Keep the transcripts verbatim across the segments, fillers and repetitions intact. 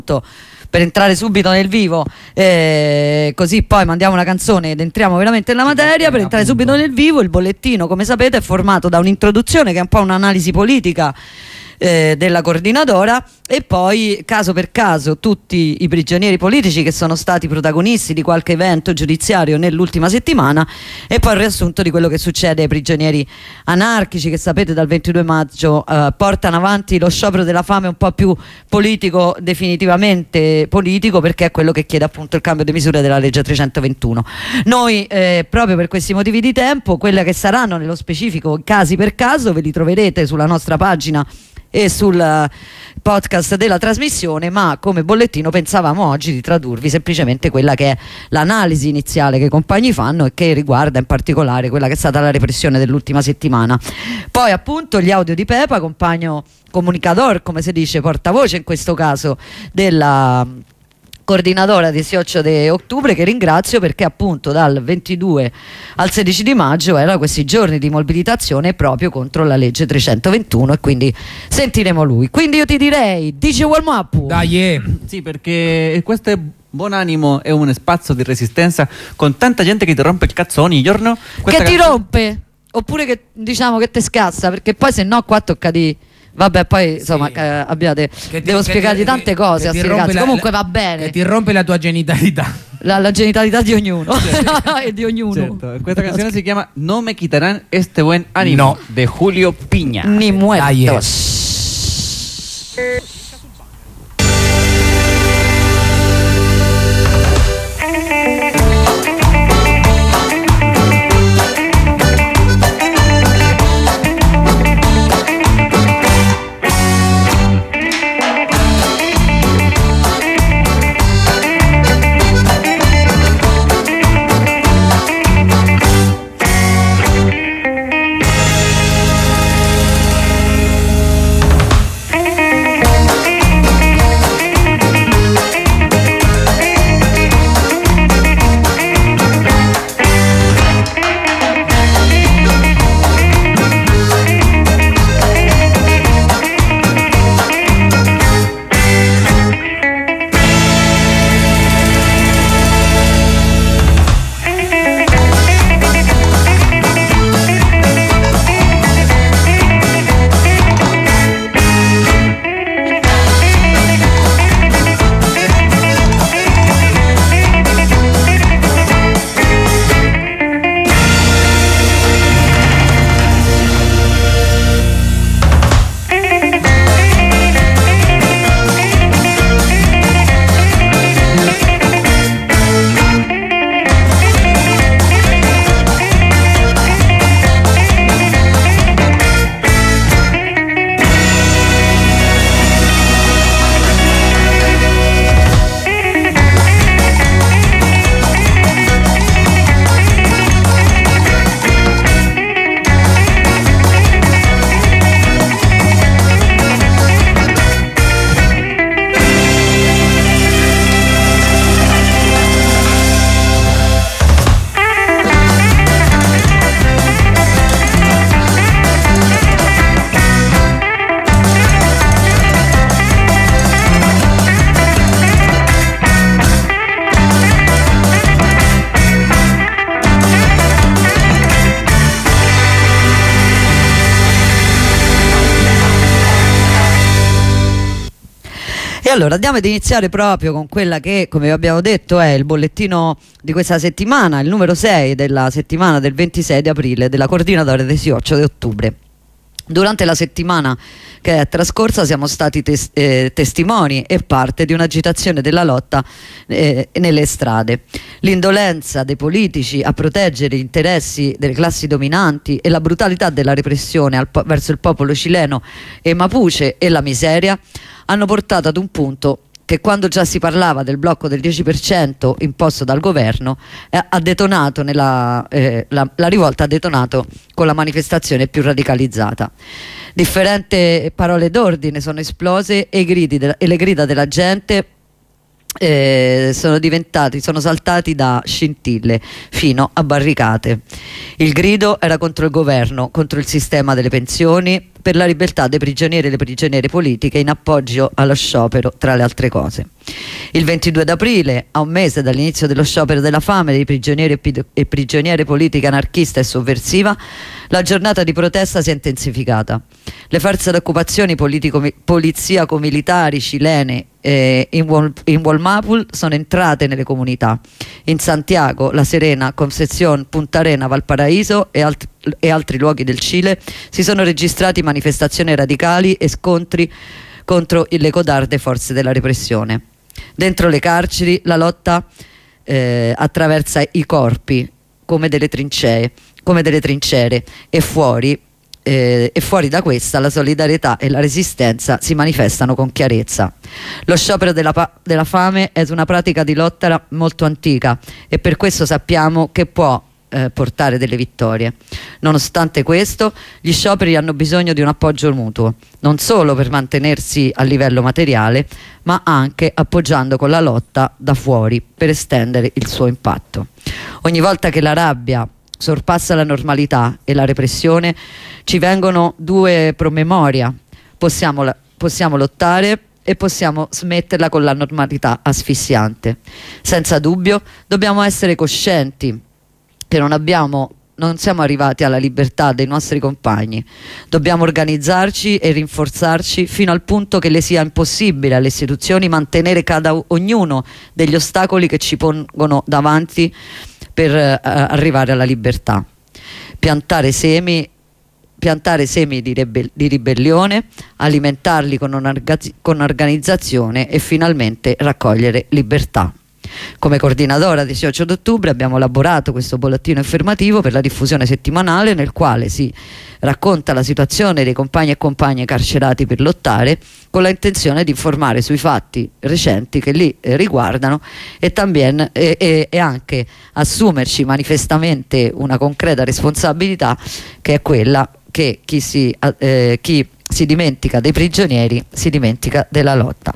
per entrare subito nel vivo, eh, così poi mandiamo una canzone ed entriamo veramente nella materia. Per entrare subito nel vivo, il bollettino, come sapete, è formato da un'introduzione che è un po' un'analisi politica eh, della coordinadora, e poi caso per caso tutti i prigionieri politici che sono stati protagonisti di qualche evento giudiziario nell'ultima settimana, e poi il riassunto di quello che succede ai prigionieri anarchici, che sapete dal ventidue maggio eh, portano avanti lo sciopero della fame un po' più politico, definitivamente politico, perché è quello che chiede appunto il cambio di misure della legge trecentoventuno. Noi eh, proprio per questi motivi di tempo, quelle che saranno nello specifico casi per caso ve li troverete sulla nostra pagina e sul podcast della trasmissione, ma come bollettino pensavamo oggi di tradurvi semplicemente quella che è l'analisi iniziale che i compagni fanno e che riguarda in particolare quella che è stata la repressione dell'ultima settimana. Poi appunto gli audio di Pepa, compagno comunicador, come si dice, portavoce in questo caso della coordinadora diciotto di ottobre, che ringrazio perché appunto dal ventidue al sedici di maggio erano questi giorni di mobilitazione proprio contro la legge trecentoventuno, e quindi sentiremo lui. Quindi io ti direi, dice Walmapu. Dai, eh. Sì, perché questo è Buon Animo, è un spazio di resistenza con tanta gente che ti rompe il cazzo ogni giorno. Che ti rompe? Oppure che diciamo che te scassa, perché poi se no qua tocca di... Vabbè, poi insomma sì. eh, abbiate ti, devo spiegargli tante cose a sti ragazzi. La, comunque la, va bene. Che ti rompe la tua genitalità. La, la genitalità di ognuno. E di ognuno. Certo. Questa canzone si chiama No me quitarán este buen ánimo, no. de Julio Piña. Ni muertos. Allora andiamo ad iniziare proprio con quella che, come abbiamo detto, è il bollettino di questa settimana, il numero sei della settimana del ventisei di aprile della coordinatore diciotto di ottobre. Durante la settimana che è trascorsa siamo stati tes- eh, testimoni e parte di un'agitazione della lotta eh, nelle strade. L'indolenza dei politici a proteggere gli interessi delle classi dominanti e la brutalità della repressione al po- verso il popolo cileno e mapuche e la miseria hanno portato ad un punto che, quando già si parlava del blocco del dieci per cento imposto dal governo, eh, ha detonato nella, eh, la, la rivolta ha detonato con la manifestazione più radicalizzata. Differenti parole d'ordine sono esplose e, i gridi de- e le grida della gente Eh, sono diventati, sono saltati da scintille fino a barricate. Il grido era contro il governo, contro il sistema delle pensioni, per la libertà dei prigionieri e le prigioniere politiche in appoggio allo sciopero, tra le altre cose. Il ventidue d'aprile, a un mese dall'inizio dello sciopero della fame dei prigionieri e prigioniere politiche anarchista e sovversiva, la giornata di protesta si è intensificata. Le forze d'occupazione poliziaco-militari cilene eh, in, Wal in Walmapul sono entrate nelle comunità. In Santiago, La Serena, Concepción, Punta Arena, Valparaíso e, alt e altri luoghi del Cile si sono registrati manifestazioni radicali e scontri contro le codarde forze della repressione. Dentro le carceri la lotta eh, attraversa i corpi come delle trincee, come delle trincere e fuori, eh, e fuori da questa la solidarietà e la resistenza si manifestano con chiarezza. Lo sciopero della, della fame è una pratica di lotta molto antica e per questo sappiamo che può Eh, portare delle vittorie. Nonostante questo, gli scioperi hanno bisogno di un appoggio mutuo, non solo per mantenersi a livello materiale, ma anche appoggiando con la lotta da fuori per estendere il suo impatto. Ogni volta che la rabbia sorpassa la normalità e la repressione, ci vengono due promemoria: possiamo, possiamo lottare e possiamo smetterla con la normalità asfissiante. Senza dubbio dobbiamo essere coscienti che non abbiamo, non siamo arrivati alla libertà dei nostri compagni. Dobbiamo organizzarci e rinforzarci fino al punto che le sia impossibile alle istituzioni mantenere cada ognuno degli ostacoli che ci pongono davanti per eh, arrivare alla libertà. Piantare semi, piantare semi di, di ribellione, alimentarli con, con organizzazione e finalmente raccogliere libertà. Come coordinadora del diciotto d'ottobre abbiamo elaborato questo bollettino informativo per la diffusione settimanale, nel quale si racconta la situazione dei compagni e compagne carcerati per lottare, con la intenzione di informare sui fatti recenti che li eh, riguardano e, también, eh, eh, e anche assumerci manifestamente una concreta responsabilità, che è quella che chi si, eh, chi si dimentica dei prigionieri si dimentica della lotta.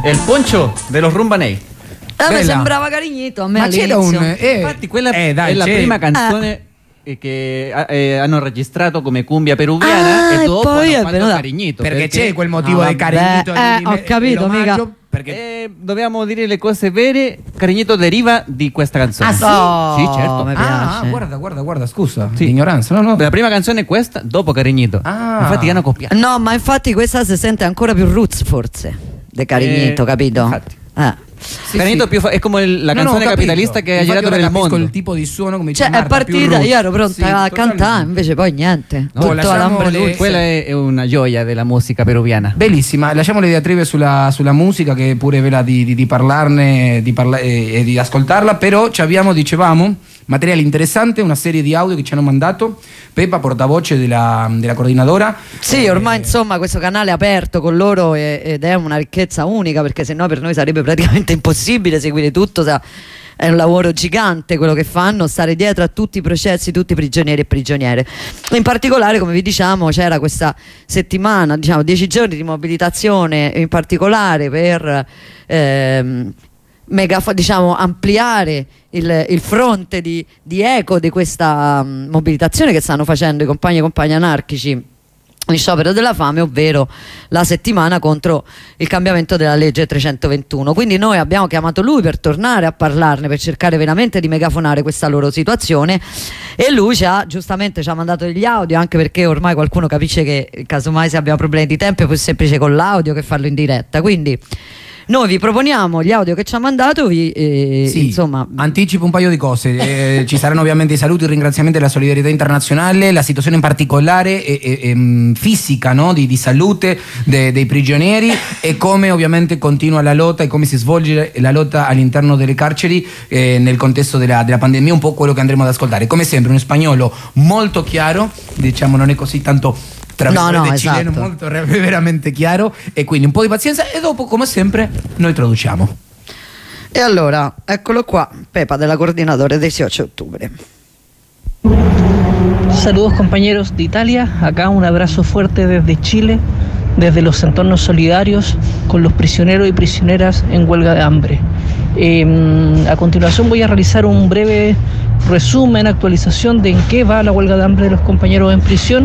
El poncho de los Rumbanei. A me Bella. sembrava Carignito, a me Ma c'era all'inizio. un... Eh, Infatti quella eh, dai, è la c'è- prima canzone eh, che eh, hanno registrato come cumbia peruviana Ah, e e dopo poi è hanno fatto venuta- Carignito. Perché c'è quel No, motivo di vabbè, Carignito eh, di- ho di- capito, dell'omaggio, mica. perché Eh, dobbiamo dire le cose vere. Carignito deriva di questa canzone. Ah, sì? Oh, Sì, certo. mi ah, piace. ah, guarda, guarda, guarda, scusa, Sì. ignoranza, no, no. La prima canzone è questa, dopo Carignito. Ah. Infatti hanno copiato. No, ma infatti questa si sente ancora più roots forse De Carignito, Eh, capito? infatti. Eh. Sì, Carignito sì. più fa- è come il- la No, no, canzone ho capito. capitalista che ha Infatti girato ora per il capisco mondo. il tipo di suono come Cioè dice è Marta, più partita, roots. io ero pronta Sì, a totalmente. cantare, invece poi niente. No, Tutto lasciamo alambre le- dulce. Quella è, è una gioia della musica peruviana. Bellissima, lasciamo le diatribe sulla, sulla musica che pure ve la di, di, di parlarne di parla- e, e di ascoltarla, però ci abbiamo, dicevamo, materiale interessante, una serie di audio che ci hanno mandato Pepa, portavoce della, della coordinadora. Sì, ormai insomma questo canale è aperto con loro e- ed è una ricchezza unica, perché sennò per noi sarebbe praticamente impossibile seguire tutto. sa- È un lavoro gigante quello che fanno, stare dietro a tutti i processi, tutti i prigionieri e prigioniere. In particolare, come vi diciamo, c'era questa settimana, diciamo dieci giorni di mobilitazione, in particolare per ehm, megafo- diciamo, ampliare il, il fronte di, di eco di questa mm, mobilitazione che stanno facendo i compagni e compagni anarchici in sciopero della fame, ovvero la settimana contro il cambiamento della legge trecentoventuno. Quindi noi abbiamo chiamato lui per tornare a parlarne, per cercare veramente di megafonare questa loro situazione, e lui ci ha, giustamente ci ha mandato degli audio, anche perché ormai qualcuno capisce che casomai se abbiamo problemi di tempo è più semplice con l'audio che farlo in diretta. Quindi noi vi proponiamo gli audio che ci ha mandato, vi, eh, Sì, insomma, anticipo un paio di cose. Eh, ci saranno ovviamente i saluti, il ringraziamento della solidarietà internazionale, la situazione in particolare e, e, e, fisica, no? di, di salute de, dei prigionieri, e come ovviamente continua la lotta e come si svolge la lotta all'interno delle carceri eh, nel contesto della, della pandemia, un po' quello che andremo ad ascoltare. Come sempre, un spagnolo molto chiaro, diciamo non è così tanto tra No, no, virgolette chileno, esatto. molto re- veramente chiaro, e quindi un po' di pazienza e dopo, come sempre, noi traduciamo. e allora eccolo qua, Pepa della coordinadora dieciocho de octubre. Saludos compañeros de Italia, acá un abrazo fuerte desde Chile, desde los entornos solidarios con los prisioneros y prisioneras en huelga de hambre. Eh, a continuación voy a realizar un breve resumen, actualización de en qué va la huelga de hambre de los compañeros en prisión.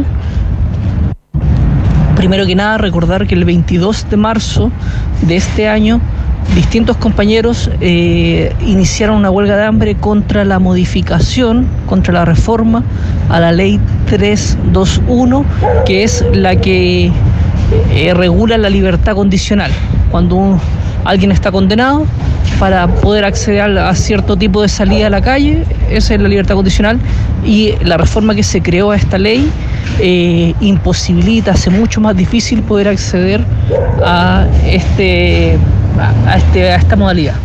Primero que nada, recordar que el veintidós de marzo de este año distintos compañeros eh, iniciaron una huelga de hambre contra la modificación, contra la reforma a la ley trescientos veintiuno, que es la que eh, regula la libertad condicional. Cuando un, alguien está condenado, para poder acceder a, a cierto tipo de salida a la calle, esa es la libertad condicional, y la reforma que se creó a esta ley eh, imposibilita, hace mucho más difícil poder acceder a este a, este, a esta modalità.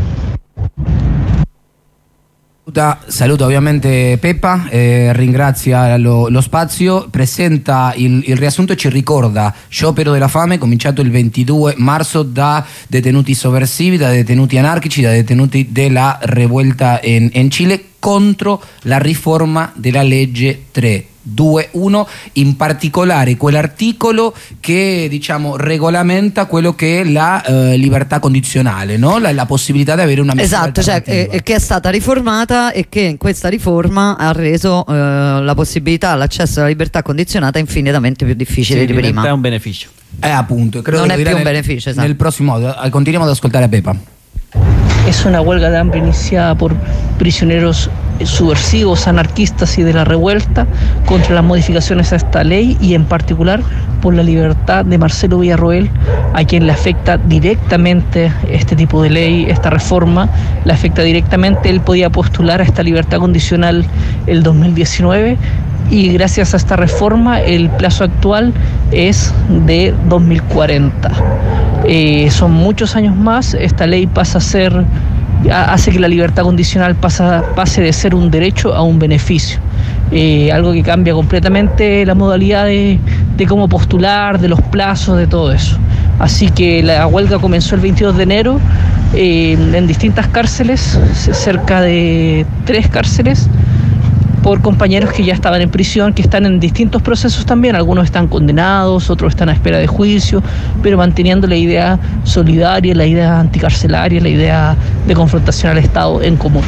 Saluta, saluta ovviamente Peppa, eh, ringrazia lo, lo spazio, presenta il, il riassunto e ci ricorda sciopero della fame cominciato il ventidue marzo da detenuti sovversivi, da detenuti anarchici, da detenuti della revuelta in, in Cile contro la riforma della legge tre due uno, in particolare quell'articolo che diciamo regolamenta quello che è la eh, libertà condizionale, no? la, la possibilità di avere una misura Esatto, cioè, eh, alternativa. che è stata riformata e che in questa riforma ha reso eh, la possibilità all'accesso alla libertà condizionata infinitamente più difficile Sì, di diventa prima. un beneficio. Eh, appunto, credo Non che è lo dirà più un nel, beneficio, esatto. nel prossimo audio. Eh, Continuiamo ad ascoltare Pepa. Es una huelga de hambre iniciada por prisioneros subversivos, anarquistas y de la revuelta contra las modificaciones a esta ley, y en particular por la libertad de Marcelo Villarroel, a quien le afecta directamente este tipo de ley, esta reforma, le afecta directamente. Él podía postular a esta libertad condicional el dos mil diecinueve, y gracias a esta reforma el plazo actual es de dos mil cuarenta. Eh, son muchos años más. Esta ley pasa a ser, hace que la libertad condicional pasa, pase de ser un derecho a un beneficio. Eh, algo que cambia completamente la modalidad de, de cómo postular, de los plazos, de todo eso. Así que la huelga comenzó el veintidós de enero eh, en distintas cárceles, cerca de tres cárceles, por compañeros que ya estaban en prisión, que están en distintos procesos también, algunos están condenados, otros están a espera de juicio, pero manteniendo la idea solidaria, la idea anticarcelaria, la idea de confrontación al Estado en común.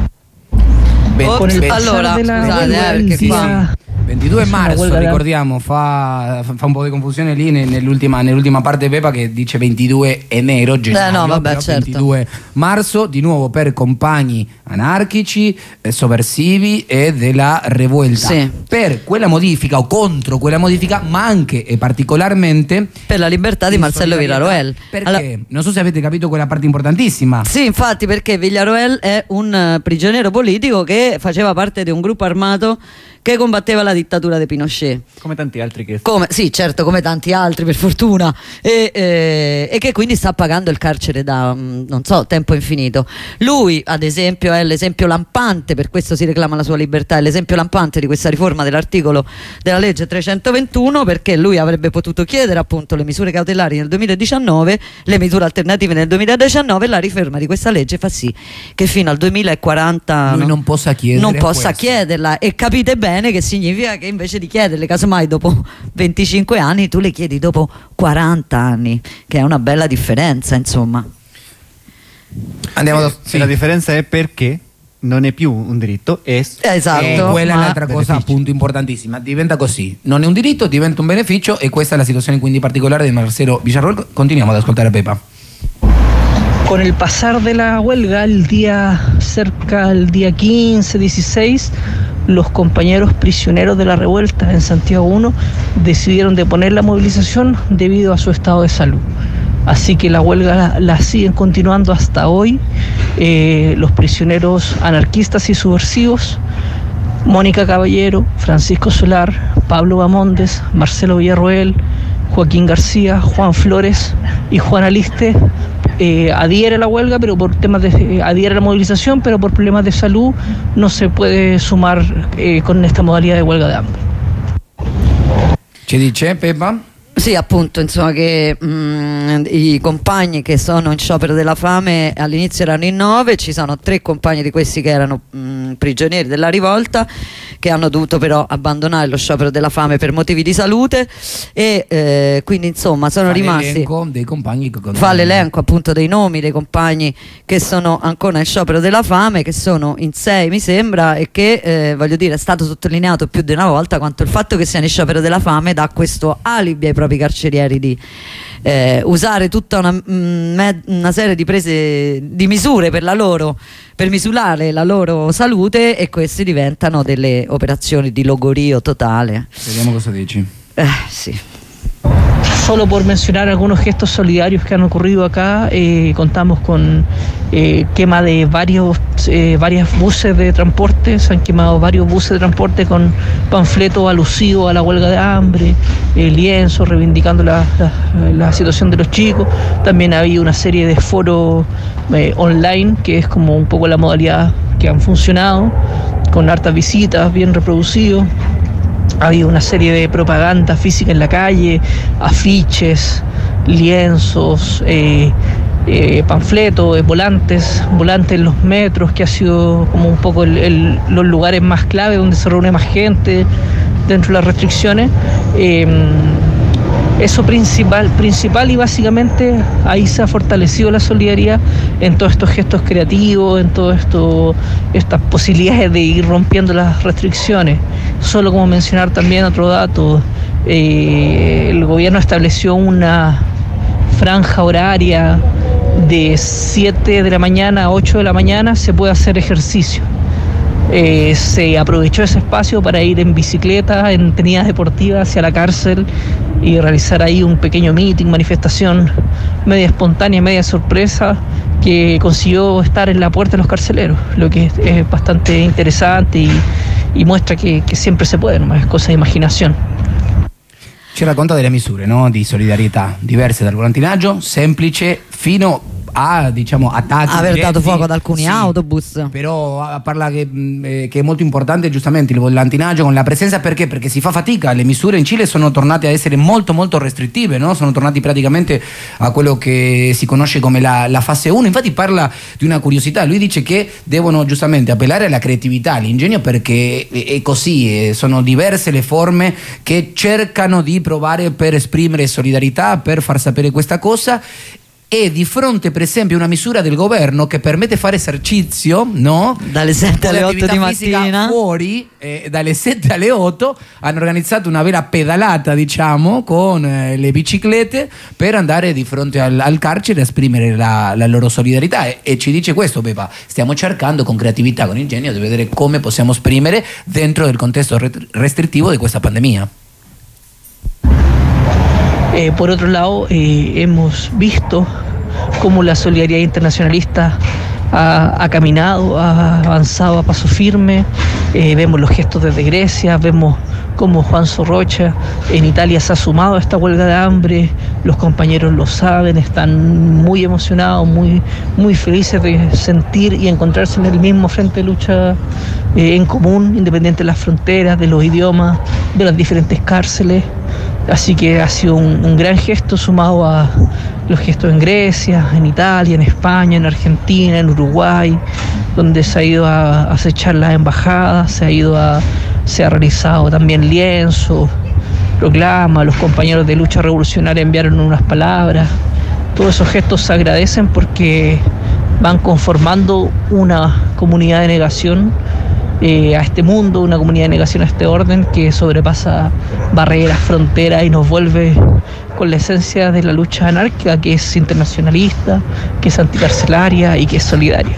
Con il, allora, scusate, eh, perché qua ventidue marzo, ricordiamo, fa, fa un po' di confusione lì nell'ultima, nell'ultima parte Pepa che dice ventidue gennaio, eh no, vabbè, certo. ventidue marzo, di nuovo per compagni anarchici, eh, sovversivi e della revuelta. Sì. Per quella modifica o contro quella modifica, ma anche e particolarmente per la libertà di Marcelo Villarroel. Perché? Allora, non so se avete capito quella parte importantissima. Sì, infatti, perché Villarroel è un uh, prigioniero politico che faceva parte di un gruppo armato che combatteva la dittatura di Pinochet. Come tanti altri che... Come, sì, certo, come tanti altri, per fortuna. E, eh, e che quindi sta pagando il carcere da, mh, non so, tempo infinito. Lui, ad esempio, è l'esempio lampante, per questo si reclama la sua libertà, è l'esempio lampante di questa riforma dell'articolo della legge trecentoventuno, perché lui avrebbe potuto chiedere appunto le misure cautelari nel duemiladiciannove, le misure alternative nel duemiladiciannove, e la riforma di questa legge fa sì che fino al duemilaquaranta lui no, non possa chiedere non possa questo. chiederla, e capite bene che significa che invece di chiederle casomai dopo venticinque anni tu le chiedi dopo quaranta anni, che è una bella differenza, insomma. Andiamo da... sì. La differenza è perché non è più un diritto, è esatto, e quella ma... è l'altra cosa appunto importantissima, diventa così, non è un diritto, diventa un beneficio, e questa è la situazione quindi particolare di Marcelo Villarroel. Continuiamo ad ascoltare Pepa. Con el pasar de la huelga, el día cerca del día quince, dieciséis, los compañeros prisioneros de la revuelta en Santiago uno decidieron deponer la movilización debido a su estado de salud. Así que la huelga la, la siguen continuando hasta hoy eh, los prisioneros anarquistas y subversivos, Mónica Caballero, Francisco Solar, Pablo Bamondes, Marcelo Villarroel, Joaquín García, Juan Flores y Juan Aliste. Eh, adhiere a la huelga, pero por temas de eh, adhiere a la movilización, pero por problemas de salud no se puede sumar eh, con esta modalidad de huelga de hambre. Ci dice Pepa? Sì, appunto, insomma, che mh, i compagni che sono in sciopero della fame all'inizio erano in nove, ci sono tre compagni di questi che erano mh, prigionieri della rivolta, che hanno dovuto però abbandonare lo sciopero della fame per motivi di salute, e eh, quindi insomma sono fa rimasti l'elenco dei compagni che fa l'elenco appunto dei nomi dei compagni che sono ancora in sciopero della fame, che sono in sei mi sembra, e che eh, voglio dire è stato sottolineato più di una volta quanto il fatto che siano in sciopero della fame dà questo alibi ai propri carcerieri di eh, usare tutta una, mh, una serie di prese di misure per la loro per misurare la loro salute, e queste diventano delle operazioni di logorio totale. Vediamo cosa dici. Eh, sì. Solo por mencionar algunos gestos solidarios que han ocurrido acá, eh, contamos con eh, quema de varios eh, varias buses de transporte, se han quemado varios buses de transporte con panfletos alusivos a la huelga de hambre, eh, lienzos reivindicando la, la, la situación de los chicos. También ha habido una serie de foros eh, online, que es como un poco la modalidad que han funcionado, con hartas visitas, bien reproducidos. Ha habido una serie de propaganda física en la calle, afiches, lienzos, eh, eh, panfletos, eh, volantes, volantes en los metros, que ha sido como un poco el, el, los lugares más clave donde se reúne más gente dentro de las restricciones. Eh, Eso principal, principal y básicamente ahí se ha fortalecido la solidaridad en todos estos gestos creativos, en todas esto, estas posibilidades de ir rompiendo las restricciones. Solo como mencionar también otro dato, eh, el gobierno estableció una franja horaria de siete de la mañana a ocho de la mañana, se puede hacer ejercicio. Eh, se aprovechó ese espacio para ir en bicicleta, en tenidas deportivas hacia la cárcel y realizar ahí un pequeño meeting, manifestación media espontánea, media sorpresa, que consiguió estar en la puerta de los carceleros, lo que es, es bastante interesante y, y muestra que, que sempre se puede, no es cosa di immaginazione. Ci racconta delle misure, no? Di solidarietà diverse dal volantinaggio, semplice fino ha diciamo attacchi, aver diretti, dato fuoco ad alcuni sì, autobus. però ah, parla che, mh, eh, che è molto importante giustamente il volantinaggio con la presenza, perché? Perché si fa fatica, le misure in Cile sono tornate a essere molto molto restrittive, no? Sono tornati praticamente a quello che si conosce come la, la fase uno. Infatti parla di una curiosità, lui dice che devono giustamente appellare alla creatività, all'ingegno, perché è, è così, eh, sono diverse le forme che cercano di provare per esprimere solidarietà, per far sapere questa cosa. E di fronte per esempio a una misura del governo che permette fare esercizio, no? Dalle sette alle otto di mattina fuori, eh, dalle sette alle otto hanno organizzato una vera pedalata, diciamo, con eh, le biciclette per andare di fronte al, al carcere a esprimere la, la loro solidarietà, e, e ci dice questo Pepa: stiamo cercando con creatività, con ingegno, di vedere come possiamo esprimere dentro del contesto restrittivo di questa pandemia. Eh, por otro lado, eh, hemos visto cómo la solidaridad internacionalista ha, ha caminado, ha avanzado a paso firme. Eh, vemos los gestos desde Grecia, vemos cómo Juan Sorrocha en Italia se ha sumado a esta huelga de hambre. Los compañeros lo saben, están muy emocionados, muy, muy felices de sentir y encontrarse en el mismo frente de lucha eh, en común, independiente de las fronteras, de los idiomas, de las diferentes cárceles. Así que ha sido un, un gran gesto, sumado a los gestos en Grecia, en Italia, en España, en Argentina, en Uruguay, donde se ha ido a acechar las embajadas, se ha ido a, se ha realizado también lienzo, proclama, los compañeros de lucha revolucionaria enviaron unas palabras. Todos esos gestos se agradecen porque van conformando una comunidad de negación Eh, a este mundo, una comunidad de negación a este orden que sobrepasa barreras, fronteras y nos vuelve con la esencia de la lucha anárquica, que es internacionalista, que es anticarcelaria y que es solidaria.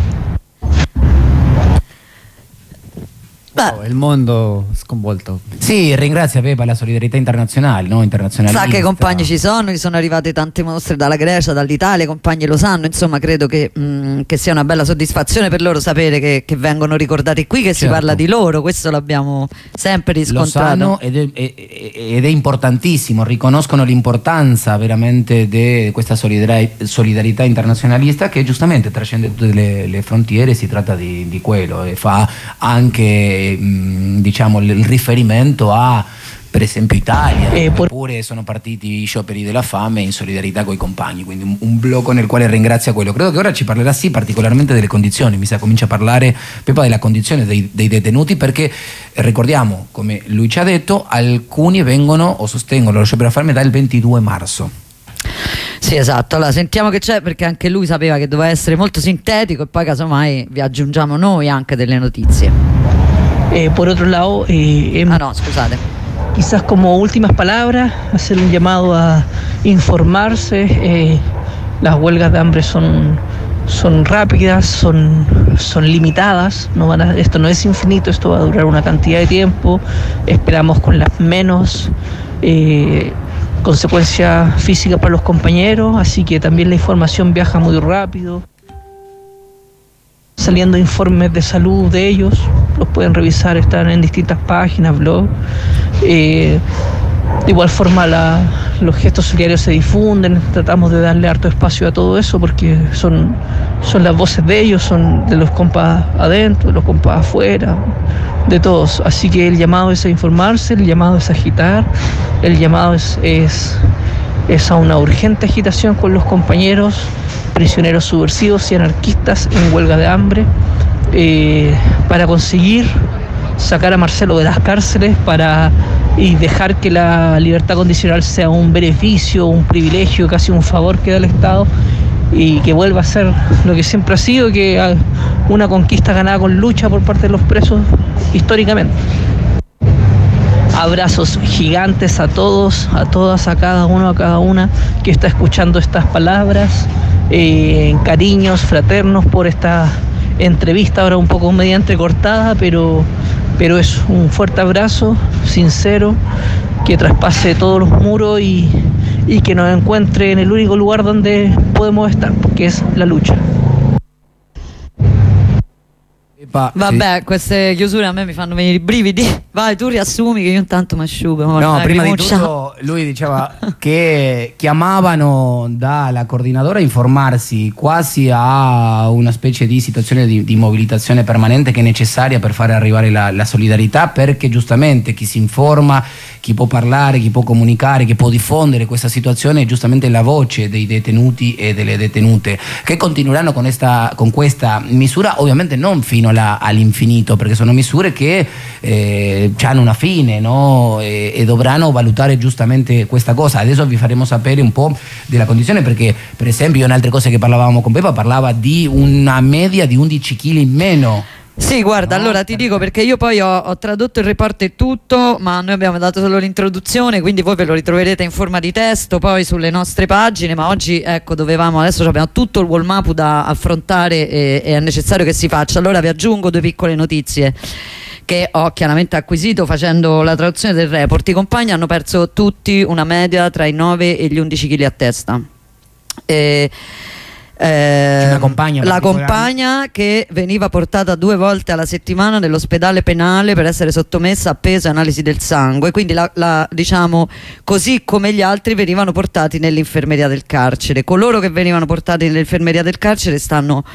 Wow, il mondo sconvolto. Sì, ringrazia Pepa la solidarietà internazionale, no? Internazionalista. Sa che i compagni ci sono, ci sono arrivate tante mostre dalla Grecia, dall'Italia, i compagni lo sanno, insomma credo che, mh, che sia una bella soddisfazione per loro sapere che, che vengono ricordati qui, che certo. si parla di loro, questo l'abbiamo sempre riscontrato. Lo sanno ed è, ed è importantissimo, riconoscono l'importanza veramente di questa solidarietà, solidarietà internazionalista che giustamente trascende tutte le, le frontiere, si tratta di, di quello, e fa anche diciamo il riferimento a per esempio Italia, eh, por... oppure sono partiti i scioperi della fame in solidarietà con i compagni, quindi un, un blocco nel quale ringrazia quello. Credo che ora ci parlerà sì particolarmente delle condizioni, mi sa comincia a parlare Pepa della condizione dei, dei detenuti, perché eh, ricordiamo, come lui ci ha detto, alcuni vengono o sostengono lo sciopero della fame dal ventidue marzo. Sì, esatto, allora sentiamo che c'è, perché anche lui sapeva che doveva essere molto sintetico e poi casomai vi aggiungiamo noi anche delle notizie. Eh, por otro lado, eh, hemos... Ah no, scusate. Quizás como últimas palabras, hacer un llamado a informarse. Eh, las huelgas de hambre son, son rápidas, son, son limitadas. No van a, esto no es infinito, esto va a durar una cantidad de tiempo. Esperamos con las menos eh, consecuencias físicas para los compañeros, así que también la información viaja muy rápido. Saliendo informes de salud de ellos, los pueden revisar, están en distintas páginas, blogs. Eh, de igual forma la, los gestos solidarios se difunden, tratamos de darle harto espacio a todo eso porque son, son las voces de ellos, son de los compas adentro, de los compas afuera, de todos. Así que el llamado es a informarse, el llamado es a agitar, el llamado es, es, es a una urgente agitación con los compañeros prisioneros subversivos y anarquistas en huelga de hambre, eh, para conseguir sacar a Marcelo de las cárceles para, y dejar que la libertad condicional sea un beneficio, un privilegio, casi un favor que da el Estado, y que vuelva a ser lo que siempre ha sido, que una conquista ganada con lucha por parte de los presos históricamente. Abrazos gigantes a todos, a todas, a cada uno, a cada una que está escuchando estas palabras. Eh, cariños fraternos por esta entrevista, ahora un poco mediante cortada, pero, pero es un fuerte abrazo sincero que traspase todos los muros y, y que nos encuentre en el único lugar donde podemos estar, porque es la lucha. Pa- Vabbè, queste chiusure a me mi fanno venire i brividi. Vai, tu riassumi che io intanto mi asciugo. No, prima di Lacrimuccia. tutto lui diceva che chiamavano dalla coordinadora a informarsi quasi a una specie di situazione di, di mobilitazione permanente che è necessaria per fare arrivare la, la solidarietà, perché giustamente chi si informa, chi può parlare, chi può comunicare, chi può diffondere questa situazione è giustamente la voce dei detenuti e delle detenute, che continueranno con questa, con questa misura, ovviamente non fino alla, all'infinito, perché sono misure che eh, hanno una fine, no? e, e dovranno valutare giustamente questa cosa. Adesso vi faremo sapere un po' della condizione, perché per esempio in altre cose che parlavamo con Peppa parlava di una media di undici chili in meno. Sì, guarda, No, allora ti dico, perché io poi ho, ho tradotto il report e tutto, ma noi abbiamo dato solo l'introduzione, quindi voi ve lo ritroverete in forma di testo poi sulle nostre pagine, ma oggi ecco dovevamo, adesso abbiamo tutto il Walmapu da affrontare e, e è necessario che si faccia. Allora vi aggiungo due piccole notizie che ho chiaramente acquisito facendo la traduzione del report. I compagni hanno perso tutti una media tra i nove e gli undici chili a testa. E Eh, una compagna la particolare? compagna che veniva portata due volte alla settimana nell'ospedale penale per essere sottomessa a peso e analisi del sangue, quindi la, la, diciamo così come gli altri venivano portati nell'infermeria del carcere. Coloro che venivano portati nell'infermeria del carcere stanno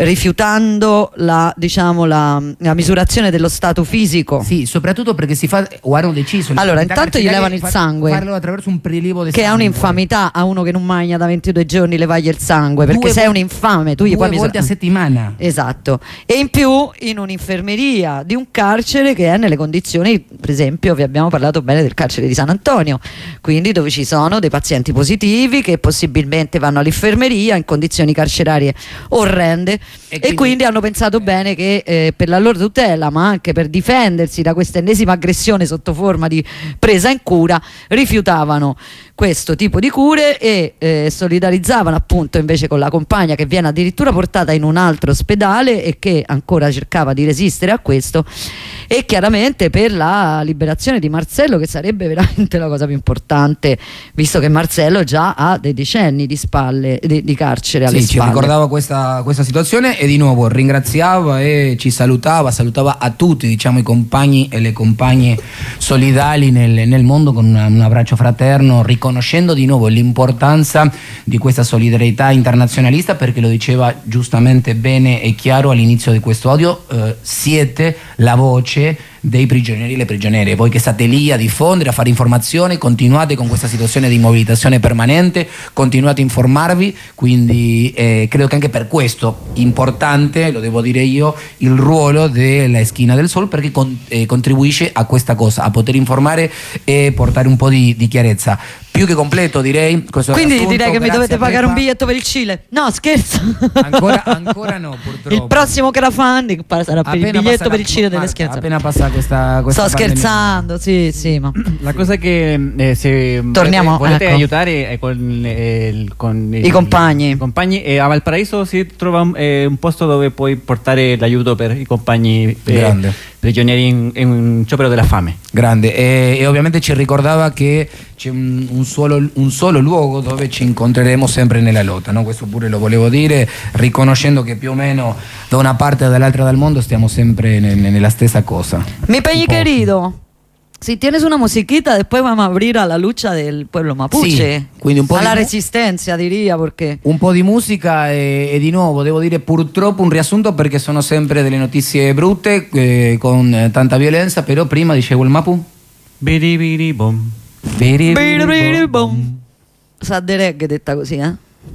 rifiutando la, diciamo, la, la misurazione dello stato fisico. Sì, soprattutto perché si fa, o hanno deciso Allora, intanto gli levano il far- sangue, farlo attraverso un prelievo di che è sangue. un'infamità a uno che non mangia da ventidue giorni, levagli il sangue, perché Due sei vo- un infame, tu gli due puoi misura- volte a settimana. Esatto, e in più in un'infermeria di un carcere che è nelle condizioni, per esempio vi abbiamo parlato bene del carcere di San Antonio, quindi dove ci sono dei pazienti positivi che possibilmente vanno all'infermeria in condizioni carcerarie orrende, e E quindi, quindi- hanno pensato bene che eh, per la loro tutela, ma anche per difendersi da questa ennesima aggressione sotto forma di presa in cura, rifiutavano questo tipo di cure e eh, solidarizzavano appunto invece con la compagna, che viene addirittura portata in un altro ospedale e che ancora cercava di resistere a questo, e chiaramente per la liberazione di Marcello, che sarebbe veramente la cosa più importante, visto che Marcello già ha dei decenni di spalle di, di carcere alle Sì, ci spalle. ricordava questa, questa situazione e di nuovo ringraziava e ci salutava, salutava a tutti, diciamo, i compagni e le compagne solidali nel, nel mondo con una- un abbraccio fraterno, riconoscendo di nuovo l'importanza di questa solidarietà internazionalista, perché lo diceva giustamente bene e chiaro all'inizio di questo audio, eh, siete la voce dei prigionieri e le prigioniere. Voi che state lì a diffondere, a fare informazione, continuate con questa situazione di mobilitazione permanente, continuate a informarvi, quindi eh, credo che anche per questo importante, lo devo dire io, il ruolo della Esquina del Sol, perché con- eh, contribuisce a questa cosa, a poter informare e portare un po' di, di chiarezza. Più che completo, direi. Questo Quindi riassunto. direi che mi Grazie dovete a pagare un Peppa. biglietto per il Cile. No, scherzo. Ancora, ancora no, purtroppo. Il prossimo crowdfunding pa- sarà per il Appena biglietto passerà- per il Cile delle Marta, scherze. appena passa questa, questa Sto pandemia. scherzando, sì, sì, ma La cosa che eh, se Torniamo, volete, volete ecco. aiutare eh, con, eh, il- con I compagni. i compagni, eh, a Valparaiso si trova un, eh, un posto dove puoi portare l'aiuto per i compagni eh, Grande. prigionieri in, in un sciopero della fame. Grande, e, e ovviamente ci ricordava che c'è un, un solo, un solo luogo dove ci incontreremo sempre nella lotta, no? Questo pure lo volevo dire, riconoscendo che più o meno da una parte o dall'altra del mondo stiamo sempre nel- nella stessa cosa. mi peñi Un po'. querido. Si tienes una musiquita, después vamos a abrir a la lucha del pueblo mapuche. Sì, quindi un po' a di la mu- resistencia, diría, perché Un po' di musica e, e di nuovo devo dire purtroppo un riassunto, perché sono sempre delle notizie brutte eh, con eh, tanta violenza, però prima dicevo il Mapu. Biri biri bom. Biri, Biri, biri, bom. Sa de reggae detta così, eh?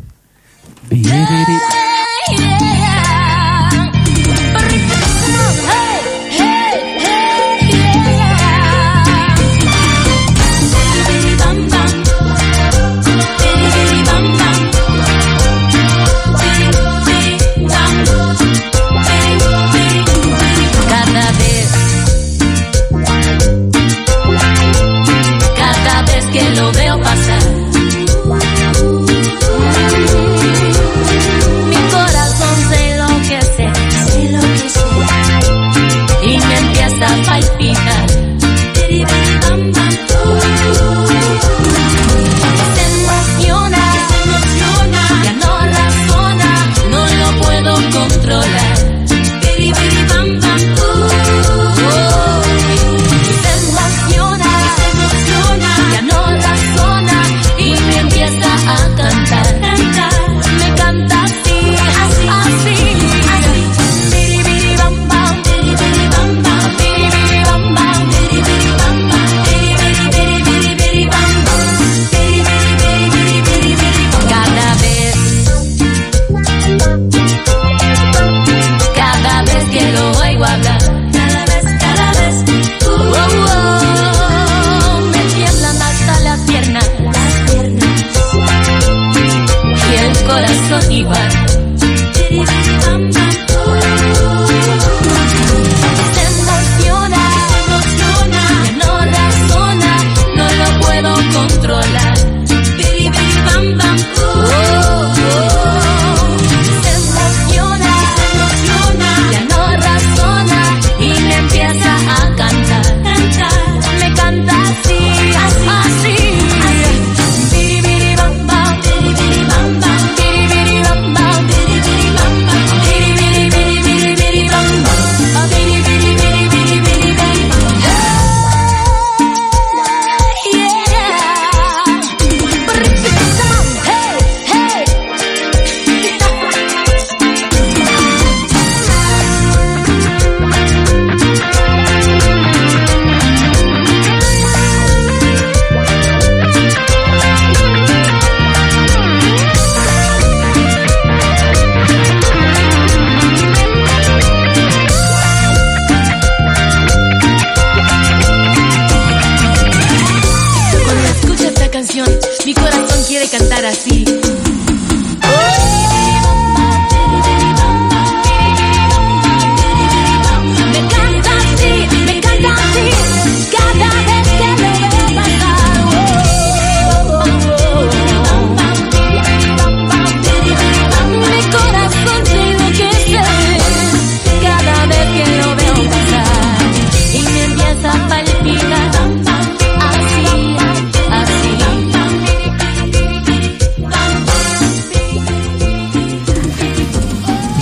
biri, biri. Cada vez, cada vez que lo veo pasar, mi corazón se enloquece, se enloquece y me empieza a palpitar. Se emociona, ya no razona, no lo puedo controlar.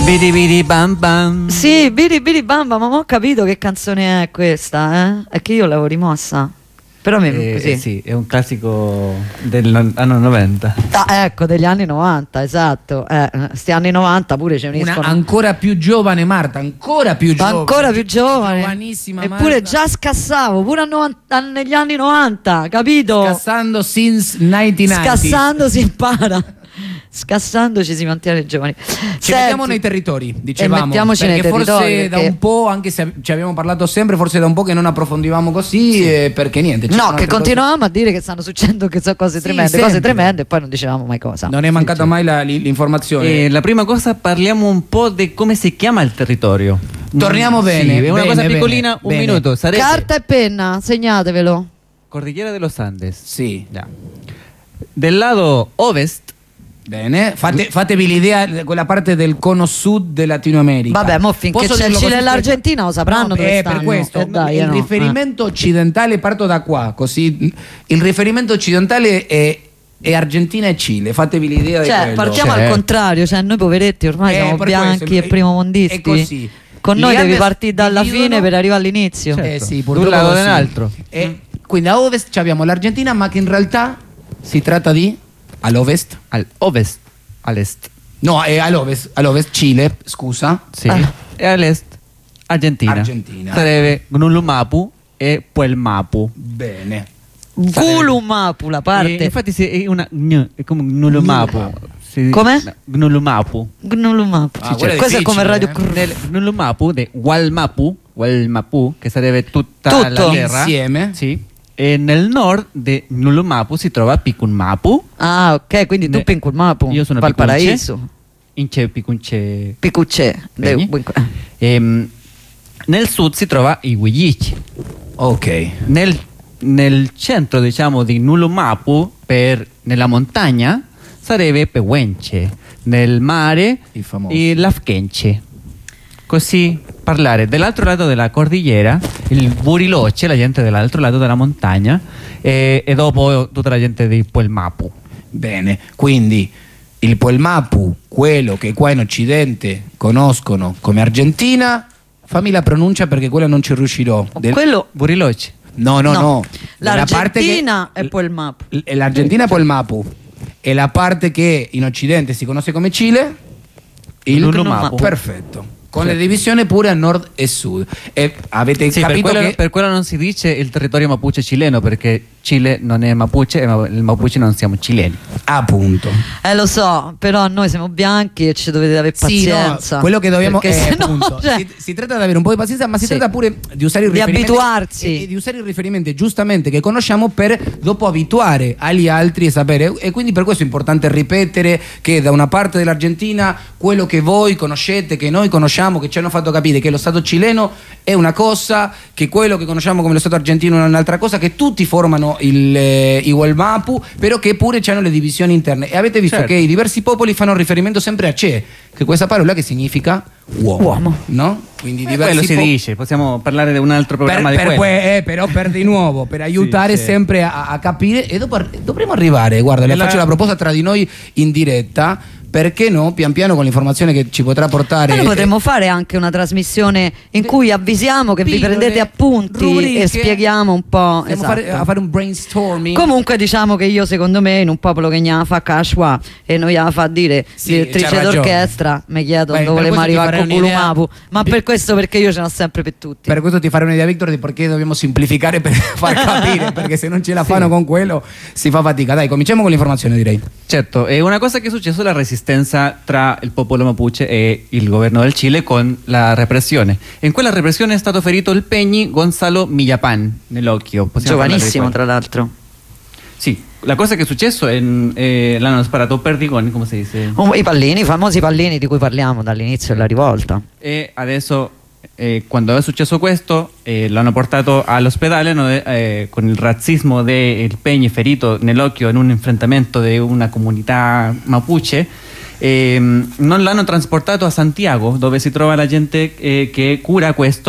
Bidi bidi bam bam. Sì, Bidi Bidi Bamba, ma ho capito che canzone è questa, eh? È che io l'avevo rimossa. Però mi Eh, così. eh sì, è un classico dell'anno novanta. Ah, ecco, degli anni novanta, esatto. Eh, sti anni novanta pure ci Una uniscono. ancora più giovane Marta, ancora più giovane. Ancora più giovane. Giovanissima Eppure Marta. già scassavo, pure a novanta negli anni novanta, capito? Scassando since millenovecentonovanta. Scassando si impara. Scassando ci si mantiene giovani. Ci mettiamo nei territori, dicevamo, mettiamoci perché nei forse territori, da perché- un po', anche se ci abbiamo parlato sempre, forse da un po' che non approfondivamo così, eh, perché niente. ci No, sono che altre continuavamo a dire che stanno succedendo che sono cose Sì, tremende, sempre. cose tremende e poi non dicevamo mai cosa. cose. Non è mancata mai la- li- l'informazione. Eh, la prima cosa parliamo un po' di come si chiama il territorio. Torniamo Mm, bene, Sì, è una bene, cosa bene, piccolina, un bene. minuto. Sarebbe Carta e penna, segnatevelo. Cordillera de los Andes. Sì, Ya. Del lato ovest, bene. Fate- fatevi l'idea di quella parte del cono sud del Latino America. Vabbè, mo finché Posso c'è il dirlo Cile e così? l'Argentina lo sapranno No, dove eh, stanno. per questo Eh, dai, il eh, no, riferimento occidentale, parto da qua, così il riferimento occidentale è, è Argentina e Cile, fatevi l'idea di Cioè, quello. partiamo al Certo. contrario, cioè noi poveretti ormai Eh, siamo per bianchi questo, e è- primomondisti. è così. Con Gli noi devi Andes partire dalla dividono- fine per arrivare all'inizio. Certo. Eh sì, Un purtroppo lato così. dell'altro. E quindi a ovest ci abbiamo l'Argentina, ma che in realtà si tratta di all'ovest? al ovest, all'est. No, è all'ovest, all'ovest Cile, scusa. Sì. Ah. E all'est Argentina. Argentina. Sarebbe Gnulumapu e Puelmapu. Bene. Gulumapu la E parte. infatti sì, è una gn, è come Gnulumapu. Si- Come? no, Gnulumapu. Gnulumapu. Ah, Sì, quello è questo è come difficile, Radio eh. Cru- Nel Gnulumapu di Walmapu, Walmapu, che sarebbe tutta Tutto. la terra. Insieme. Sì. E nel nord di Gnulumapu si trova Picunmapu. Ah, ok, quindi tu Ne- Pincunmapu. Io sono Valparaíso. Ince Picunce. Picucce. Vedi? Ehm, nel sud si trova i Huilliche. Ok. Nel, nel centro, diciamo, di Gnulumapu, per, nella montagna, sarebbe Pehuenche. Nel mare, I famosi. il Lafkenche. Così parlare dell'altro lato della cordigliera, il Buriloche, la gente dell'altro lato della montagna, e, e dopo tutta la gente di Puelmapu. Bene, quindi il Puelmapu, quello che qua in Occidente conoscono come Argentina, fammi la pronuncia perché quella non ci riuscirò. Del- Quello. Buriloche. No, no, no. Della parte che- L'Argentina è poi il map. l- L'Argentina è Puelmapu e la parte che in Occidente si conosce come Cile, il Gnulumapu. Perfetto. Con le divisioni pure a nord e sud. E avete Sì, per capito quello, che per quello non si dice il territorio mapuche cileno, perché Cile non è mapuche e ma- il mapuche non siamo cileni. appunto. Eh lo so, però noi siamo bianchi e ci dovete avere Sì, no, pazienza. quello che dobbiamo Perché eh, sennò, appunto, cioè, si, si tratta di avere un po' di pazienza, ma si Sì. tratta pure di usare i Di riferimenti abituarsi. e, e di usare i riferimenti giustamente che conosciamo per dopo abituare agli altri e sapere. E quindi per questo è importante ripetere che da una parte dell'Argentina quello che voi conoscete, che noi conosciamo, che ci hanno fatto capire che lo Stato cileno è una cosa, che quello che conosciamo come lo Stato argentino è un'altra cosa, che tutti formano il, eh, i Huelmapu, però che pure hanno le divisioni interne. E avete visto Certo. che i diversi popoli fanno riferimento sempre a Che, che questa parola che significa uomo, Uomo. no? Quindi Eh, diversi quello si po- dice, possiamo parlare di un altro per, programma di per quello. que- eh, però per di nuovo per aiutare sì. sempre a, a capire e dopo ar- dovremo arrivare, guarda, le Nella- faccio la proposta tra di noi in diretta, perché no, pian piano con l'informazione che ci potrà portare. Ma noi potremmo fare anche una trasmissione in cui avvisiamo che vi Pillole, prendete appunti rubriche. e spieghiamo un po'. Stiamo esatto. fare- a fare un brainstorming. Comunque diciamo che io secondo me in un popolo che ne fa cashwa e non gliela fa dire Sì, direttrice c'ha ragione. d'orchestra, mi chiedo Beh, dove per volevamo questo ti arrivare farei con un'idea. Gulumapu, ma per questo perché io ce l'ho sempre per tutti. Per questo ti farei un'idea, Victor, di perché dobbiamo semplificare per far capire, perché se non ce la fanno con quello si fa fatica. Dai, cominciamo con l'informazione, direi. Certo, è una cosa che è successo è la resistenza tra il popolo mapuche e il governo del Cile con la repressione. In quella repressione è stato ferito il Peñi Gonzalo Millapán nell'occhio. Possiamo parlare di Giovanissimo quello? tra l'altro. Sì, la cosa che è successo è eh, l'hanno sparato perdigoni, come si dice? Oh, I pallini, i famosi pallini di cui parliamo dall'inizio della rivolta. E adesso, eh, quando è successo questo, eh, l'hanno portato all'ospedale no, eh, con il razzismo del Peñi ferito nell'occhio in un enfrentamento di una comunità mapuche. Eh, non l'hanno trasportato a Santiago, dove si trova la gente eh, che cura questo,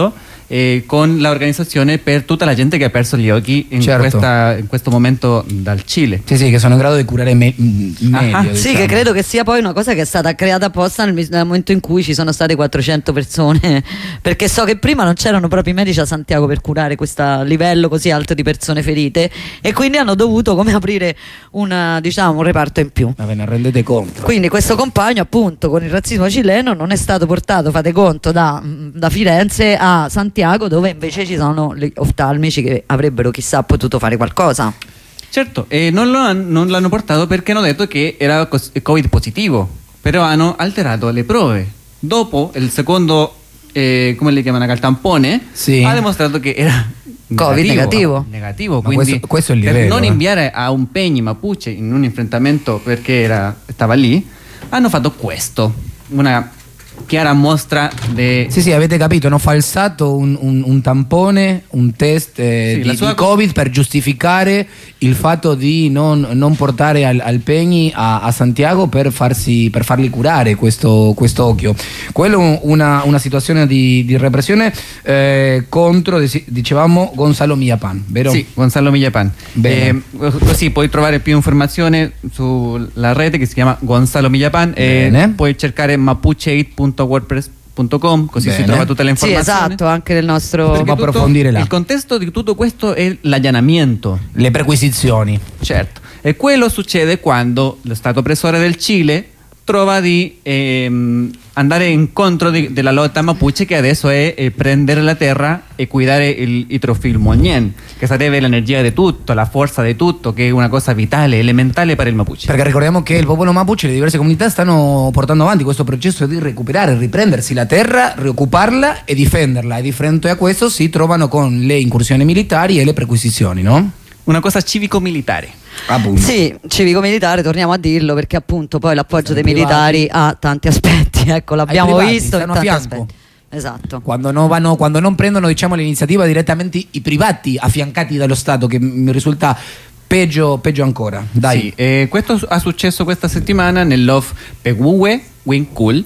eh, con l'organizzazione per tutta la gente che ha perso gli occhi in, Certo. questa, in questo momento dal Cile. Sì, sì, che sono in grado di curare me- meglio. Ah, diciamo. Sì, che credo che sia poi una cosa che è stata creata apposta nel, mis- nel momento in cui ci sono state quattrocento persone, perché so che prima non c'erano proprio i medici a Santiago per curare questo livello così alto di persone ferite, e quindi hanno dovuto come aprire una, diciamo, un reparto in più. Ma ve ne rendete conto? Quindi questo compagno appunto con il razzismo cileno non è stato portato, fate conto, da, da Firenze a Santiago, dove invece ci sono gli oftalmici che avrebbero chissà potuto fare qualcosa. Certo, e non, lo han- non l'hanno portato perché hanno detto che era cos- Covid positivo, però hanno alterato le prove. Dopo il secondo, eh, come le chiamano, il tampone, Sì. ha dimostrato che era Covid negativo. negativo, Ma quindi questo- questo è il per livello, non eh. inviare a un Peñi Mapuche in un enfrentamento perché era, stava lì, hanno fatto questo, una chiara mostra di... Sì, sì, avete capito, hanno falsato un, un- un tampone, un test eh, Sì, di, la sua di Covid per giustificare il fatto di non, non portare al, al Peñi a, a Santiago per, farsi, per fargli curare questo, questo occhio. Quello è una, una situazione di, di repressione eh, contro, dic- dicevamo, Gonzalo Millapan, vero? Sì, Gonzalo Millapan. Bene. Eh, così puoi trovare più informazione sulla rete che si chiama Gonzalo Millapan e Bene. puoi cercare mapuche punto wordpress punto com, così si Bene. trova tutta Sì, l'informazione. esatto, anche nel nostro... Perché Dobbiamo tutto- approfondire là. Il contesto di tutto questo è l'allanamiento. Le perquisizioni. Certo, e quello succede quando lo Stato oppressore del Cile trova di ehm, andare incontro di- della lotta mapuche, che adesso è eh, prendere la terra e cuidare il, il trofil moñen, che sarebbe l'energia di tutto, la forza di tutto, che è una cosa vitale, elementare per il mapuche. Perché ricordiamo che il popolo mapuche e le diverse comunità stanno portando avanti questo processo di recuperare, riprendersi la terra, rioccuparla e difenderla, e di fronte a questo si trovano con le incursioni militari e le perquisizioni, no? Una cosa civico-militare. Appunto. Sì, civico-militare, torniamo a dirlo, perché appunto poi l'appoggio Sono dei militari ha tanti aspetti, ecco, l'abbiamo privati, visto in stanno a tanti fianco. aspetti. Esatto. Quando non, vanno, quando non prendono, diciamo, l'iniziativa direttamente i privati affiancati dallo Stato, che mi risulta peggio, peggio ancora. Dai. Sì, eh, questo ha successo questa settimana nell'Off Peguwe Winkul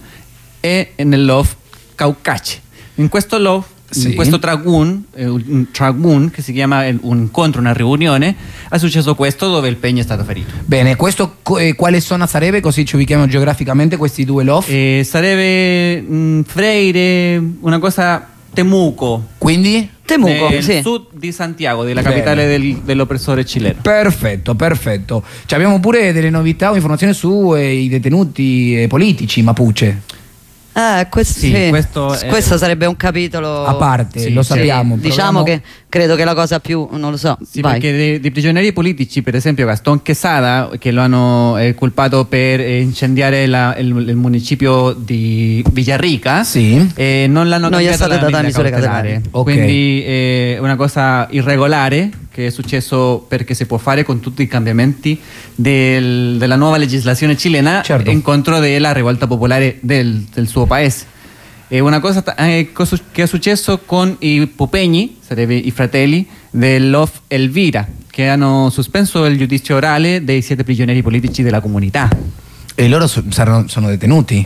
e nell'Off Caucache. In questo Lof, Sì. in questo tragun, eh, un tragun che si chiama eh, un incontro, una riunione, è successo questo dove il Peñi è stato ferito. Bene, questo co- eh, quale zona sarebbe? Così ci ubichiamo geograficamente questi due lof. Eh, sarebbe mm, Freire, una cosa Temuco, Quindi? Temuco, nel sì. sud di Santiago, della Bene. capitale del- dell'oppressore cileno. Perfetto, perfetto. Ci abbiamo pure delle novità o informazioni sui detenuti eh, politici mapuche. Eh, questo, Sì, sì. questo è- Questo sarebbe un capitolo A parte, Sì, lo sì. sappiamo. Diciamo proviamo- che credo che la cosa più, non lo so, Sì, vai. perché dei, dei prigionieri politici, per esempio Gastón Quesada, che lo hanno eh, colpato per eh, incendiare la- il, il municipio di Villarrica, Sì. eh, non l'hanno Non gli è cambiato state la date medida misure cautelare. cautelari. Ok. Quindi è una cosa irregolare che è successo perché si può fare con tutti i cambiamenti del- della nuova legislazione cilena Certo. in contro della rivolta popolare del, del suo paese. È una cosa ta- eh, cosa che è successo con i Popegni, sarebbe i fratelli dell'Off Elvira, che hanno sospeso il giudizio orale dei siete prigionieri politici della comunità. E loro so- saranno- sono detenuti.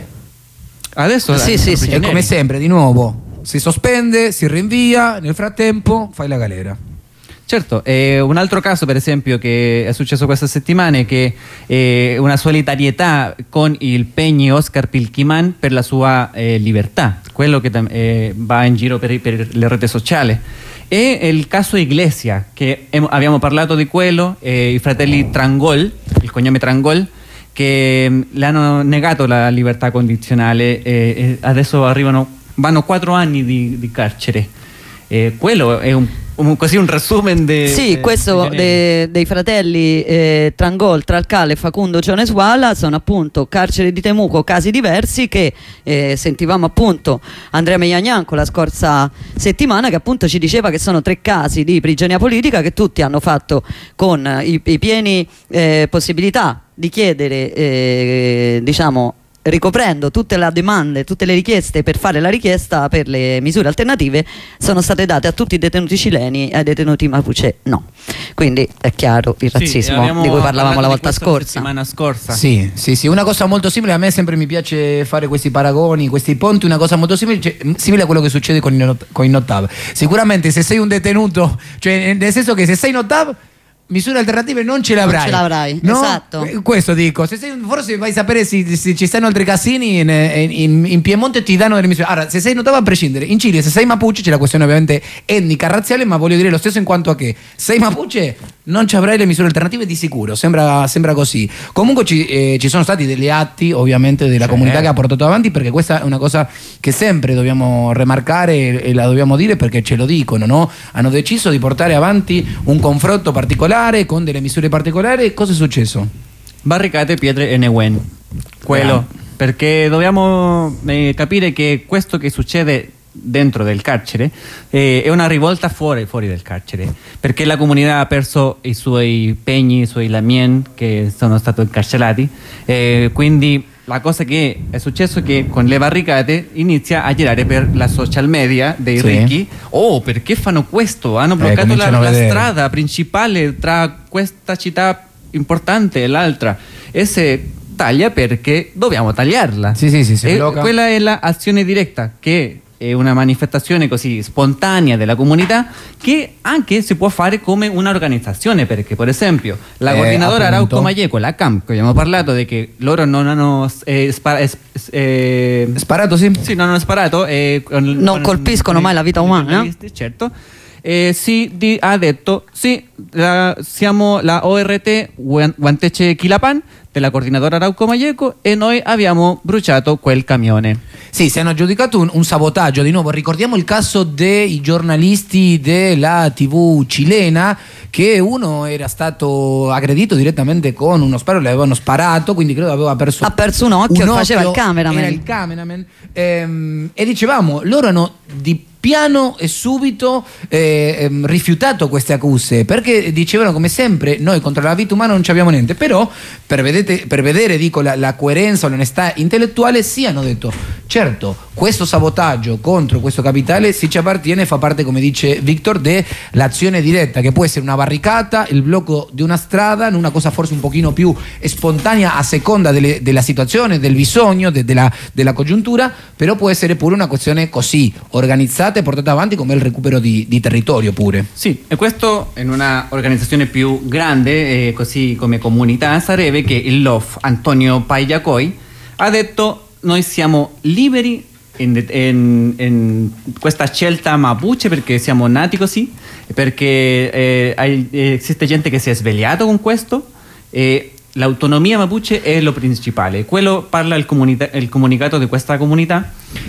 Adesso Sì, sono sì, sì. E prigionieri. come sempre, di nuovo, si sospende, si rinvia, nel frattempo fai la galera. Certo, eh, un altro caso per esempio che è successo questa settimana è che eh, una solidarietà con il Peñi Oscar Pilquimán per la sua eh, libertà, quello che tam- eh, va in giro per, per le reti sociali. E il caso Iglesia, che hem- abbiamo parlato di quello, eh, i fratelli Trangol, il cognome Trangol, che mm, le hanno negato la libertà condizionale e, e adesso arrivano, vanno quattro anni di, di carcere. Eh, quello è un, un- così un resumen de, Sì, de- questo de- de- dei fratelli eh, Trangol, Tralcal e Facundo Cionesuala sono appunto carceri di Temuco, casi diversi che eh, sentivamo appunto Andrea Megliagnanco la scorsa settimana, che appunto ci diceva che sono tre casi di prigionia politica che tutti hanno fatto con i, i pieni eh, possibilità di chiedere eh, diciamo ricoprendo tutte le domande, tutte le richieste per fare la richiesta per le misure alternative sono state date a tutti i detenuti cileni e ai detenuti mapuche no. Quindi è chiaro il razzismo sì, di cui parlavamo la volta scorsa. La settimana scorsa. Sì, sì, sì, una cosa molto simile, a me sempre mi piace fare questi paragoni, questi ponti, una cosa molto simile, cioè, simile a quello che succede con i, con i Notav. Sicuramente se sei un detenuto, cioè nel senso che se sei Notav, misure alternative non ce le avrai. Non ce l'avrai, no? esatto. Questo dico. Se sei, forse vai a sapere se, se ci stanno altri casini in, in, in Piemonte ti danno delle misure. Allora, se sei Notav a prescindere, in Cile se sei Mapuche c'è la questione ovviamente etnica, razziale, ma voglio dire lo stesso in quanto a che sei Mapuche non ci avrai le misure alternative di sicuro, sembra, sembra così. Comunque ci, eh, ci sono stati degli atti ovviamente della Certo. comunità che ha portato avanti, perché questa è una cosa che sempre dobbiamo remarcare e, e la dobbiamo dire perché ce lo dicono, no? Hanno deciso di portare avanti un confronto particolare con delle misure particolari. Cosa è successo? Barricate, pietre e Neuen. Quello. Perché dobbiamo eh, capire che questo che succede dentro del carcere eh, è una rivolta fuori, fuori del carcere, perché la comunità ha perso i suoi pegni, i suoi lamien che sono stati incarcerati, eh, quindi la cosa che è successo è che con le barricate inizia a girare per la social media dei Sì. ricchi. Oh, perché fanno questo? Hanno bloccato la, cominciano a la vedere. strada principale tra questa città importante e l'altra, e se taglia perché dobbiamo tagliarla. Sì, sì, sì, si E blocca. quella è l'azione diretta, che è una manifestazione così spontanea della comunità, che anche si può fare come un'organizzazione, perché per esempio la Eh, coordinadora appunto. Arauco Maieco, la C A M, che abbiamo parlato di che loro non hanno eh, spa- es- es- eh, Sparato, sì? sì, non hanno sparato eh, con- Non con- colpiscono con i- mai la vita con i umana, giornalisti, certo. Eh, sì, di- ha detto sì, la- siamo la O R T Guan- Guanteche Quilapan della coordinadora Arauco Maieco e noi abbiamo bruciato quel camione. Sì, si hanno aggiudicato un, un sabotaggio. Di nuovo, ricordiamo il caso dei giornalisti della tivù cilena, che uno era stato aggredito direttamente con uno sparo, le avevano sparato, quindi credo aveva perso Ha perso un occhio e faceva il cameraman. Era il cameraman. Ehm, e dicevamo, loro hanno di piano e subito eh, ehm, rifiutato queste accuse, perché dicevano come sempre noi contro la vita umana non ci abbiamo niente, però per, vedete, per vedere dico, la, la coerenza o l'onestà intellettuale sì hanno detto certo, questo sabotaggio contro questo capitale si ci appartiene, fa parte, come dice Victor, dell'azione diretta, che può essere una barricata, il blocco di una strada, una cosa forse un pochino più spontanea a seconda delle, della situazione, del bisogno, de, della, della congiuntura, però può essere pure una questione così organizzata e portata avanti come il recupero di, di territorio pure. Sì, e questo in una organizzazione più grande, eh, così come comunità, sarebbe che il L O F, Antonio Pagliacoi, ha detto noi siamo liberi in, in, in questa scelta mapuche perché siamo nati così, perché eh, hay- esiste gente che si è svegliato con questo e l'autonomia mapuche è lo principale. Quello parla il, comunita- il comunicato di questa comunità,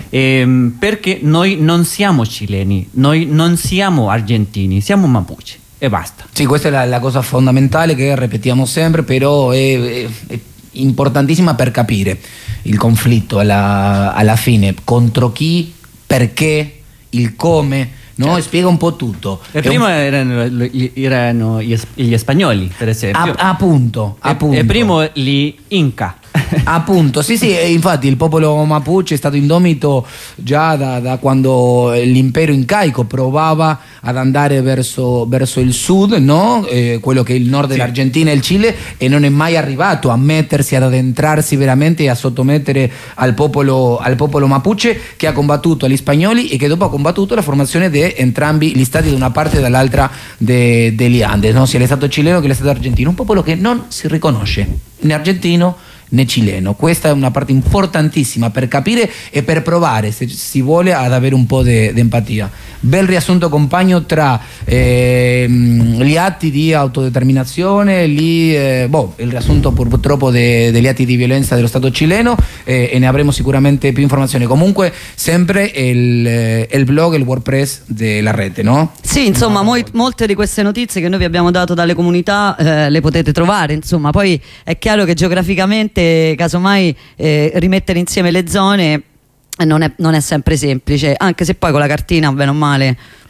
ehm, perché noi non siamo cileni, noi non siamo argentini, siamo mapuche e basta. Sì, questa è la, la cosa fondamentale che ripetiamo sempre, però è, è- è importantissima per capire il conflitto alla, alla fine, contro chi, perché, il come, no? Certo. Spiega un po' tutto. E È un- prima erano, erano gli, es- gli spagnoli, per esempio. a- appunto, e, appunto. e prima gli Inca. Appunto, sì, sì, e infatti il popolo mapuche è stato indomito già da, da quando l'impero incaico provava ad andare verso, verso il sud, no? Eh, quello che è il nord dell'Argentina e il Cile, e non è mai arrivato a mettersi, ad addentrarsi veramente e a sottomettere al popolo, al popolo mapuche, che ha combattuto agli spagnoli e che dopo ha combattuto la formazione di entrambi gli stati da una parte e dall'altra de- degli Andes, no? Sia lo stato cileno che lo stato argentino, un popolo che non si riconosce né argentino né cileno. Questa è una parte importantissima per capire e per provare, se si vuole, ad avere un po' di empatia. Bel riassunto, compagno, tra ehm, gli atti di autodeterminazione, lì, eh, boh, il riassunto purtroppo de- degli atti di violenza dello Stato cileno, eh, e ne avremo sicuramente più informazioni. Comunque sempre il, eh, il blog, il WordPress della rete, no? Sì, insomma, moi- molte di queste notizie che noi vi abbiamo dato dalle comunità eh, le potete trovare, insomma, poi è chiaro che geograficamente casomai eh, rimettere insieme le zone non è, non è sempre semplice, anche se poi con la cartina, bene o male,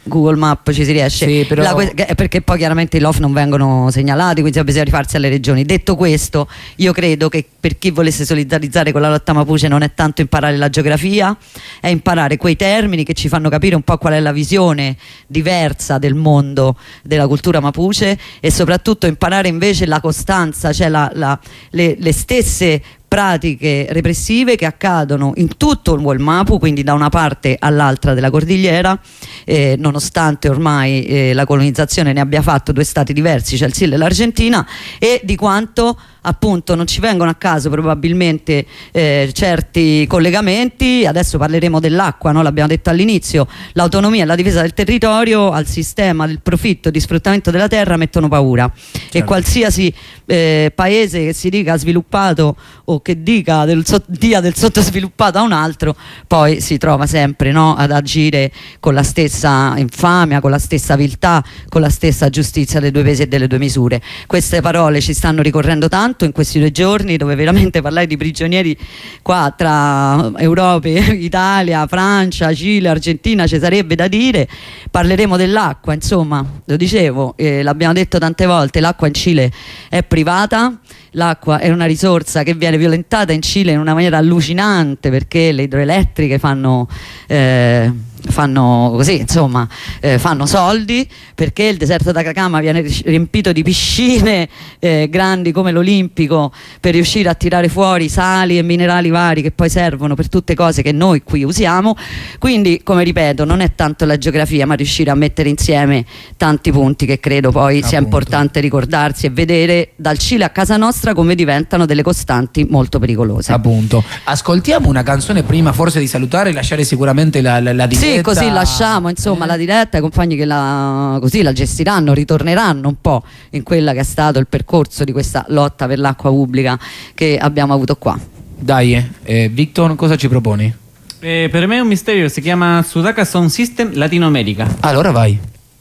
Google Maps ci si riesce. Sì, però... La que- perché poi chiaramente i L O F non vengono segnalati, quindi bisogna rifarsi alle regioni. Detto questo, io credo che per chi volesse solidarizzare con la lotta mapuche non è tanto imparare la geografia, è imparare quei termini che ci fanno capire un po' qual è la visione diversa del mondo della cultura mapuche, e soprattutto imparare invece la costanza, cioè la, la, le, le stesse pratiche repressive che accadono in tutto il World Mapu, quindi da una parte all'altra della cordigliera, eh, nonostante ormai eh, la colonizzazione ne abbia fatto due stati diversi, cioè il Cile e l'Argentina, e di quanto appunto non ci vengono a caso probabilmente eh, certi collegamenti. Adesso parleremo dell'acqua, no? L'abbiamo detto all'inizio, l'autonomia e la difesa del territorio al sistema del profitto e di sfruttamento della terra mettono paura, certo. E qualsiasi eh, paese che si dica sviluppato o che dica del, dia del sottosviluppato a un altro poi si trova sempre, no, ad agire con la stessa infamia, con la stessa viltà, con la stessa giustizia dei due pesi e delle due misure. Queste parole ci stanno ricorrendo tanto in questi due giorni, dove veramente parlare di prigionieri qua tra Europa, Italia, Francia, Cile, Argentina ci sarebbe da dire. Parleremo dell'acqua, insomma, lo dicevo, eh, l'abbiamo detto tante volte, l'acqua in Cile è privata. L'acqua è una risorsa che viene violentata in Cile in una maniera allucinante, perché le idroelettriche fanno, eh, fanno così, insomma, eh, fanno soldi, perché il deserto d'Atacama viene riempito di piscine eh, grandi come l'Olimpico, per riuscire a tirare fuori sali e minerali vari che poi servono per tutte cose che noi qui usiamo. Quindi, come ripeto, non è tanto la geografia, ma riuscire a mettere insieme tanti punti che credo poi sia Appunto. importante ricordarsi e vedere dal Cile a casa nostra come diventano delle costanti molto pericolose. Appunto. Ascoltiamo una canzone prima forse di salutare e lasciare sicuramente la, la, la diretta. Sì, così lasciamo insomma eh. la diretta ai compagni che la, così la gestiranno, ritorneranno un po' in quella che è stato il percorso di questa lotta per l'acqua pubblica che abbiamo avuto qua. Dai, eh, Victor, cosa ci proponi? Eh, per me è un misterio, si chiama Sudaka Sound System Latinoamerica. Allora vai.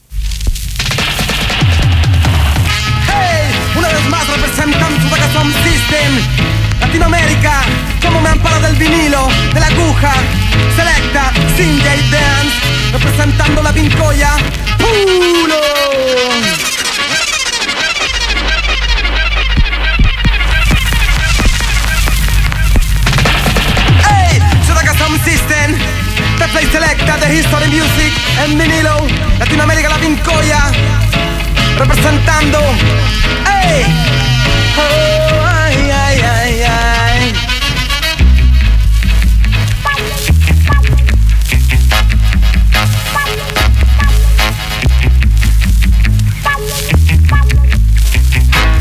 Una vez más representan Sudaka Sound System Latinoamérica, como me ampara del vinilo, de la aguja, selecta, sin J Dance, representando la pincoya, puro. Hey, Sudaka Sound System, te play selecta, the history music, en vinilo, Latinoamérica la pincoya, representando, hey.